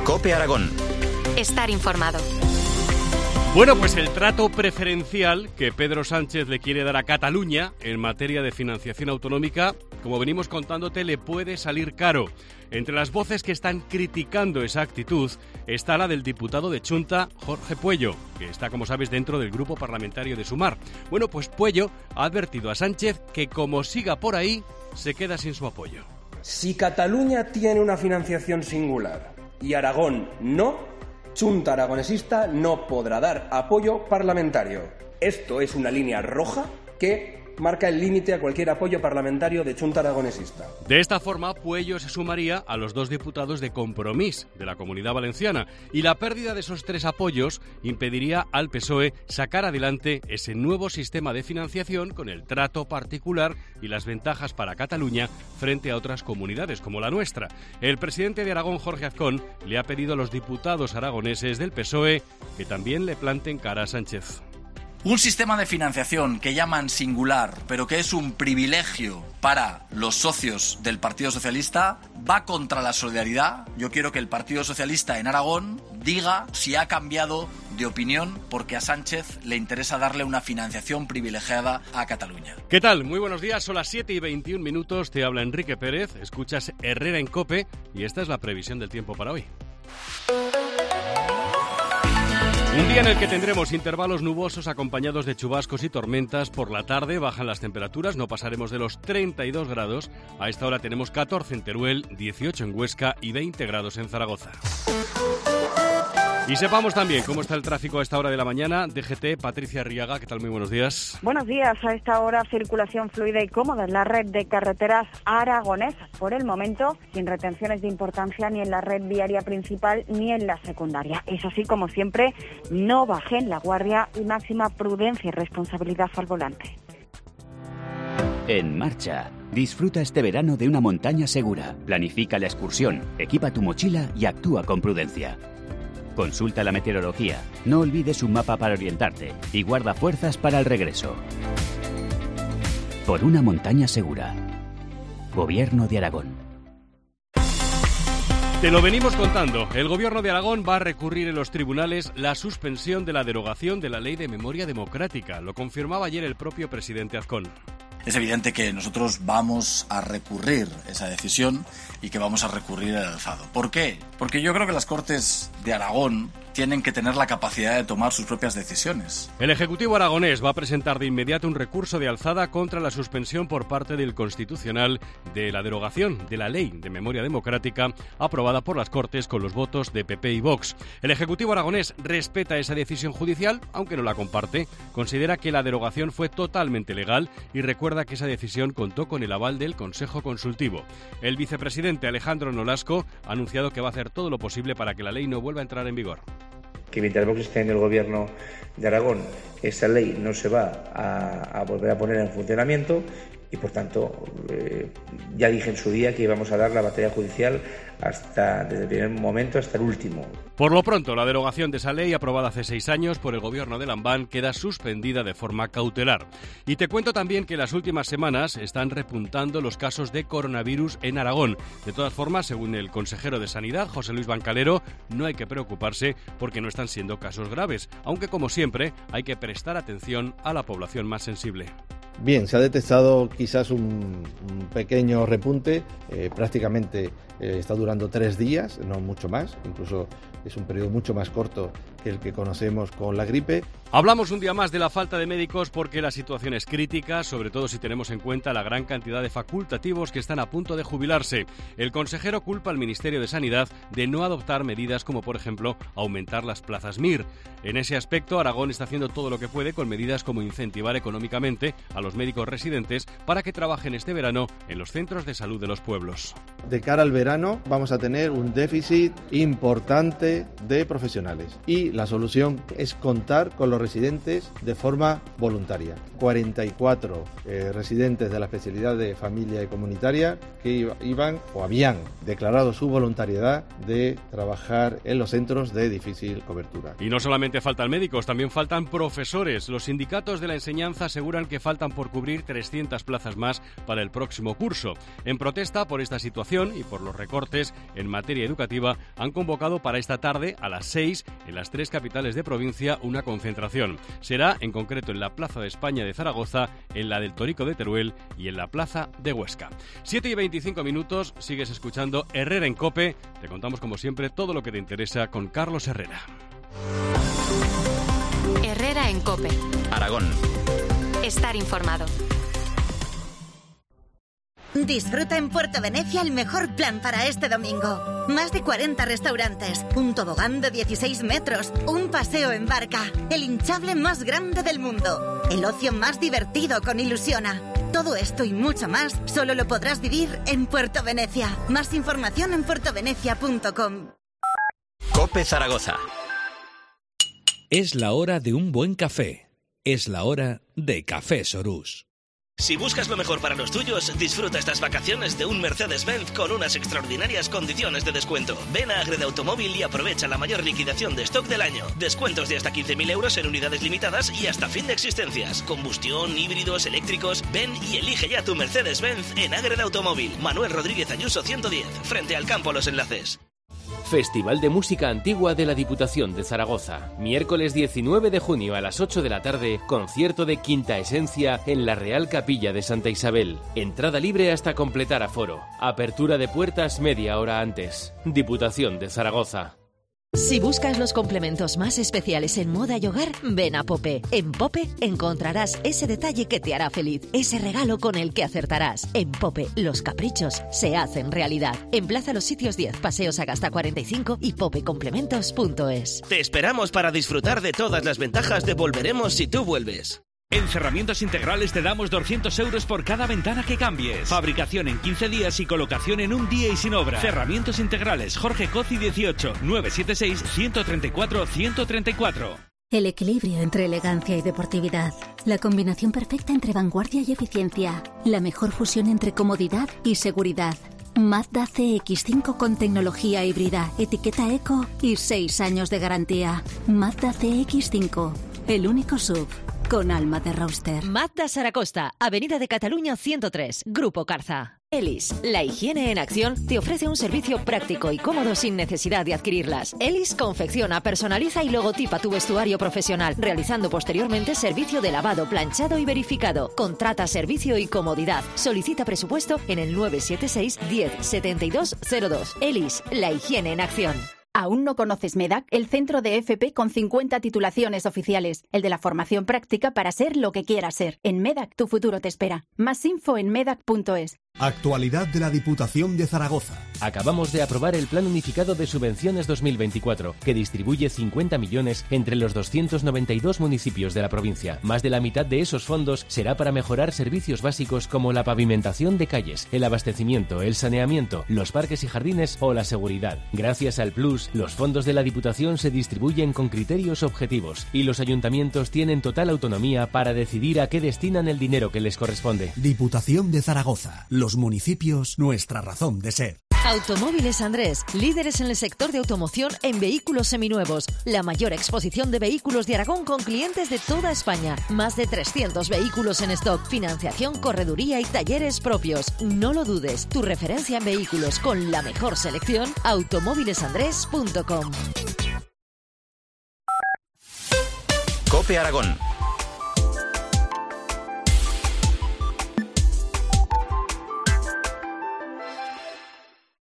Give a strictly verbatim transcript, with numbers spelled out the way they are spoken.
COPE Aragón. Estar informado. Bueno, pues el trato preferencial que Pedro Sánchez le quiere dar a Cataluña en materia de financiación autonómica, como venimos contándote, le puede salir caro. Entre las voces que están criticando esa actitud está la del diputado de Chunta, Jorge Pueyo, que está, como sabes, dentro del grupo parlamentario de Sumar. Bueno, pues Pueyo ha advertido a Sánchez que como siga por ahí, se queda sin su apoyo. Si Cataluña tiene una financiación singular y Aragón no, Chunta Aragonesista no podrá dar apoyo parlamentario. Esto es una línea roja que marca el límite a cualquier apoyo parlamentario de Chunta Aragonesista. De esta forma, Pueyo se sumaría a los dos diputados de Compromís de la Comunidad Valenciana y la pérdida de esos tres apoyos impediría al P S O E sacar adelante ese nuevo sistema de financiación con el trato particular y las ventajas para Cataluña frente a otras comunidades como la nuestra. El presidente de Aragón, Jorge Azcón, le ha pedido a los diputados aragoneses del P S O E que también le planten cara a Sánchez. Un sistema de financiación que llaman singular, pero que es un privilegio para los socios del Partido Socialista, va contra la solidaridad. Yo quiero que el Partido Socialista en Aragón diga si ha cambiado de opinión porque a Sánchez le interesa darle una financiación privilegiada a Cataluña. ¿Qué tal? Muy buenos días, son las siete y veintiún minutos, te habla Enrique Pérez, escuchas Herrera en COPE y esta es la previsión del tiempo para hoy. Un día en el que tendremos intervalos nubosos acompañados de chubascos y tormentas. Por la tarde bajan las temperaturas, no pasaremos de los treinta y dos grados. A esta hora tenemos catorce en Teruel, dieciocho en Huesca y veinte grados en Zaragoza. Y sepamos también cómo está el tráfico a esta hora de la mañana. D G T, Patricia Arriaga, ¿qué tal? Muy buenos días. Buenos días. A esta hora, circulación fluida y cómoda en la red de carreteras aragonesas. Por el momento, sin retenciones de importancia ni en la red viaria principal ni en la secundaria. Eso sí, como siempre, no bajen la guardia y máxima prudencia y responsabilidad al volante. En marcha. Disfruta este verano de una montaña segura. Planifica la excursión, equipa tu mochila y actúa con prudencia. Consulta la meteorología, no olvides un mapa para orientarte y guarda fuerzas para el regreso. Por una montaña segura. Gobierno de Aragón. Te lo venimos contando. El Gobierno de Aragón va a recurrir en los tribunales la suspensión de la derogación de la Ley de Memoria Democrática. Lo confirmaba ayer el propio presidente Azcón. Es evidente que nosotros vamos a recurrir esa decisión y que vamos a recurrir el alzado. ¿Por qué? Porque yo creo que las Cortes de Aragón tienen que tener la capacidad de tomar sus propias decisiones. El Ejecutivo aragonés va a presentar de inmediato un recurso de alzada contra la suspensión por parte del Constitucional de la derogación de la Ley de Memoria Democrática aprobada por las Cortes con los votos de P P y Vox. El Ejecutivo aragonés respeta esa decisión judicial, aunque no la comparte. Considera que la derogación fue totalmente legal y recuerda que esa decisión contó con el aval del Consejo Consultivo. El vicepresidente Alejandro Nolasco ha anunciado que va a hacer todo lo posible para que la ley no vuelva a entrar en vigor. Que mientras Vox esté en el Gobierno de Aragón, esa ley no se va a, a volver a poner en funcionamiento y, por tanto, eh, ya dije en su día que íbamos a dar la batalla judicial hasta desde el primer momento hasta el último. Por lo pronto, la derogación de esa ley aprobada hace seis años por el Gobierno de Lambán queda suspendida de forma cautelar. Y te cuento también que en las últimas semanas están repuntando los casos de coronavirus en Aragón. De todas formas, según el consejero de Sanidad, José Luis Bancalero, no hay que preocuparse porque no están siendo casos graves, aunque como siempre hay que prestar atención a la población más sensible. Bien, se ha detectado quizás un, un pequeño repunte, eh, prácticamente eh, está durando tres días, no mucho más, incluso es un periodo mucho más corto que el que conocemos con la gripe. Hablamos un día más de la falta de médicos porque la situación es crítica, sobre todo si tenemos en cuenta la gran cantidad de facultativos que están a punto de jubilarse. El consejero culpa al Ministerio de Sanidad de no adoptar medidas como, por ejemplo, aumentar las plazas M I R. En ese aspecto, Aragón está haciendo todo lo que puede con medidas como incentivar económicamente a los médicos residentes para que trabajen este verano en los centros de salud de los pueblos. De cara al verano vamos a tener un déficit importante de profesionales y la solución es contar con los residentes de forma voluntaria. cuarenta y cuatro eh, residentes de la especialidad de familia y comunitaria que iban o habían declarado su voluntariedad de trabajar en los centros de difícil cobertura. Y no solamente faltan médicos, también faltan profesores. Los sindicatos de la enseñanza aseguran que faltan por cubrir trescientas plazas más para el próximo curso. En protesta por esta situación y por los recortes en materia educativa, han convocado para esta tarde a las seis en las tres capitales de provincia una concentración. Será en concreto en la Plaza de España de Zaragoza, en la del Torico de Teruel y en la Plaza de Huesca. siete y veinticinco minutos, sigues escuchando Herrera en COPE. Te contamos como siempre todo lo que te interesa con Carlos Herrera. Herrera en COPE. Aragón. Estar informado. Disfruta en Puerto Venecia el mejor plan para este domingo. Más de cuarenta restaurantes, un tobogán de dieciséis metros, un paseo en barca, el hinchable más grande del mundo, el ocio más divertido con Ilusiona. Todo esto y mucho más solo lo podrás vivir en Puerto Venecia. Más información en puerto venecia punto com. COPE Zaragoza. Es la hora de un buen café. Es la hora de Café Sorús. Si buscas lo mejor para los tuyos, disfruta estas vacaciones de un Mercedes-Benz con unas extraordinarias condiciones de descuento. Ven a Agreda Automóvil y aprovecha la mayor liquidación de stock del año. Descuentos de hasta quince mil euros en unidades limitadas y hasta fin de existencias. Combustión, híbridos, eléctricos. Ven y elige ya tu Mercedes-Benz en Agreda Automóvil. Manuel Rodríguez Ayuso ciento diez, frente al Campo Los Enlaces. Festival de Música Antigua de la Diputación de Zaragoza. Miércoles diecinueve de junio a las ocho de la tarde, concierto de Quinta Esencia en la Real Capilla de Santa Isabel. Entrada libre hasta completar aforo. Apertura de puertas media hora antes. Diputación de Zaragoza. Si buscas los complementos más especiales en moda y hogar, ven a Pope. En Pope encontrarás ese detalle que te hará feliz, ese regalo con el que acertarás. En Pope, los caprichos se hacen realidad. En Plaza Los Sitios diez, Paseos Agasta cuarenta y cinco y popecomplementos punto es. Te esperamos para disfrutar de todas las ventajas de Volveremos si tú vuelves. En Cerramientos Integrales te damos doscientos euros por cada ventana que cambies. Fabricación en quince días y colocación en un día y sin obra. Cerramientos Integrales, Jorge Cozi dieciocho, nueve siete seis, uno tres cuatro, uno tres cuatro. El equilibrio entre elegancia y deportividad. La combinación perfecta entre vanguardia y eficiencia. La mejor fusión entre comodidad y seguridad. Mazda C X cinco con tecnología híbrida, etiqueta eco y seis años de garantía. Mazda C X cinco, el único S U V con alma de roadster. Mazda Saracosta, Avenida de Cataluña ciento tres, Grupo Carza. Elis, la higiene en acción, te ofrece un servicio práctico y cómodo sin necesidad de adquirirlas. Elis confecciona, personaliza y logotipa tu vestuario profesional, realizando posteriormente servicio de lavado, planchado y verificado. Contrata servicio y comodidad. Solicita presupuesto en el nueve siete seis, diez, setenta y dos cero dos. Elis, la higiene en acción. ¿Aún no conoces MEDAC? El centro de F P con cincuenta titulaciones oficiales. El de la formación práctica para ser lo que quieras ser. En MEDAC tu futuro te espera. Más info en medac punto es. Actualidad de la Diputación de Zaragoza. Acabamos de aprobar el Plan Unificado de Subvenciones dos mil veinticuatro, que distribuye cincuenta millones entre los doscientos noventa y dos municipios de la provincia. Más de la mitad de esos fondos será para mejorar servicios básicos como la pavimentación de calles, el abastecimiento, el saneamiento, los parques y jardines o la seguridad. Gracias al Plus, los fondos de la Diputación se distribuyen con criterios objetivos y los ayuntamientos tienen total autonomía para decidir a qué destinan el dinero que les corresponde. Diputación de Zaragoza. Los municipios, nuestra razón de ser. Automóviles Andrés, líderes en el sector de automoción en vehículos seminuevos. La mayor exposición de vehículos de Aragón con clientes de toda España. Más de trescientos vehículos en stock, financiación, correduría y talleres propios. No lo dudes, tu referencia en vehículos con la mejor selección, automóviles andrés punto com. COPE Aragón.